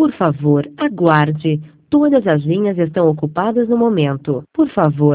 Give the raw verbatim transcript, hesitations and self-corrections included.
Por favor, aguarde. Todas as linhas estão ocupadas no momento. Por favor,